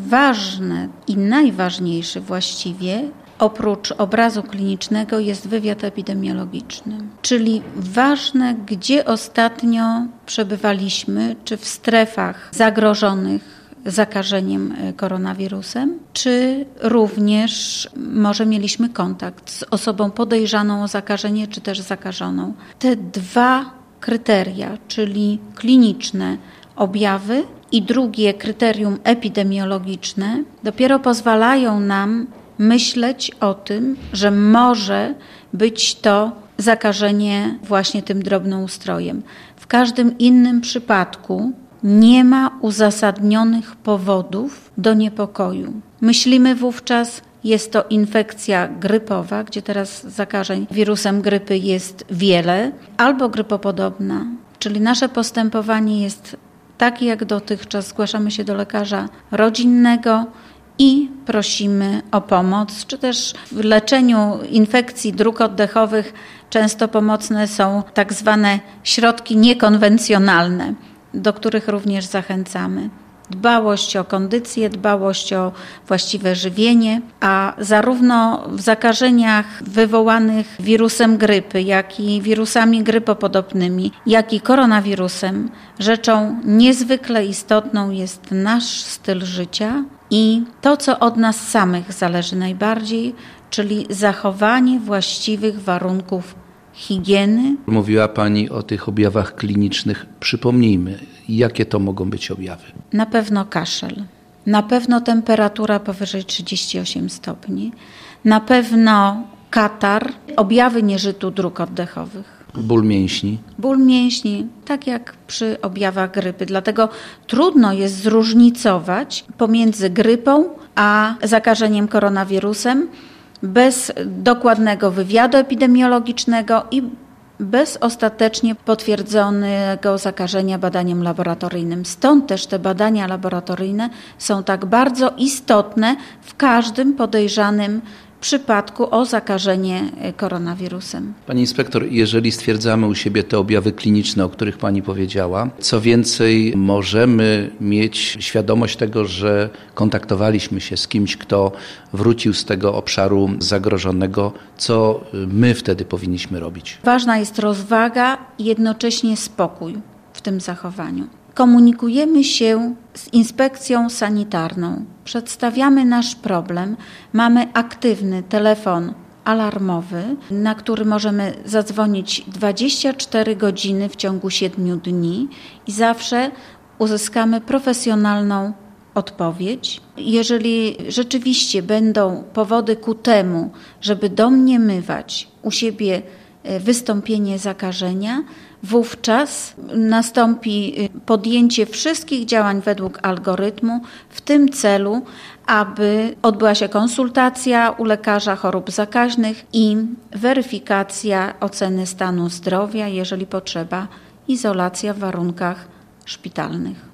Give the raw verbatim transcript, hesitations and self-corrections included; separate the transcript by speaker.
Speaker 1: ważne i najważniejszy właściwie, oprócz obrazu klinicznego, jest wywiad epidemiologiczny. Czyli ważne, gdzie ostatnio przebywaliśmy, czy w strefach zagrożonych zakażeniem koronawirusem, czy również może mieliśmy kontakt z osobą podejrzaną o zakażenie, czy też zakażoną. Te dwa kryteria, czyli kliniczne objawy i drugie kryterium epidemiologiczne, dopiero pozwalają nam myśleć o tym, że może być to zakażenie właśnie tym drobnoustrojem. W każdym innym przypadku nie ma uzasadnionych powodów do niepokoju. Myślimy wówczas, jest to infekcja grypowa, gdzie teraz zakażeń wirusem grypy jest wiele, albo grypopodobna, czyli nasze postępowanie jest takie jak dotychczas. Zgłaszamy się do lekarza rodzinnego i prosimy o pomoc, czy też w leczeniu infekcji dróg oddechowych często pomocne są tak zwane środki niekonwencjonalne, do których również zachęcamy. Dbałość o kondycję, dbałość o właściwe żywienie, a zarówno w zakażeniach wywołanych wirusem grypy, jak i wirusami grypopodobnymi, jak i koronawirusem, rzeczą niezwykle istotną jest nasz styl życia i to, co od nas samych zależy najbardziej, czyli zachowanie właściwych warunków higieny.
Speaker 2: Mówiła Pani o tych objawach klinicznych. Przypomnijmy, jakie to mogą być objawy?
Speaker 1: Na pewno kaszel, na pewno temperatura powyżej trzydzieści osiem stopni, na pewno katar, objawy nieżytu dróg oddechowych.
Speaker 2: Ból mięśni?
Speaker 1: Ból mięśni, tak jak przy objawach grypy. Dlatego trudno jest zróżnicować pomiędzy grypą a zakażeniem koronawirusem, bez dokładnego wywiadu epidemiologicznego i bez ostatecznie potwierdzonego zakażenia badaniem laboratoryjnym. Stąd też te badania laboratoryjne są tak bardzo istotne w każdym podejrzanym przypadku o zakażenie koronawirusem.
Speaker 2: Pani inspektor, jeżeli stwierdzamy u siebie te objawy kliniczne, o których Pani powiedziała, co więcej, możemy mieć świadomość tego, że kontaktowaliśmy się z kimś, kto wrócił z tego obszaru zagrożonego, co my wtedy powinniśmy robić?
Speaker 1: Ważna jest rozwaga i jednocześnie spokój w tym zachowaniu. Komunikujemy się z inspekcją sanitarną, przedstawiamy nasz problem, mamy aktywny telefon alarmowy, na który możemy zadzwonić dwadzieścia cztery godziny w ciągu siedmiu dni i zawsze uzyskamy profesjonalną odpowiedź. Jeżeli rzeczywiście będą powody ku temu, żeby domniemywać u siebie wystąpienie zakażenia, wówczas nastąpi podjęcie wszystkich działań według algorytmu w tym celu, aby odbyła się konsultacja u lekarza chorób zakaźnych i weryfikacja oceny stanu zdrowia, jeżeli potrzeba, izolacja w warunkach szpitalnych.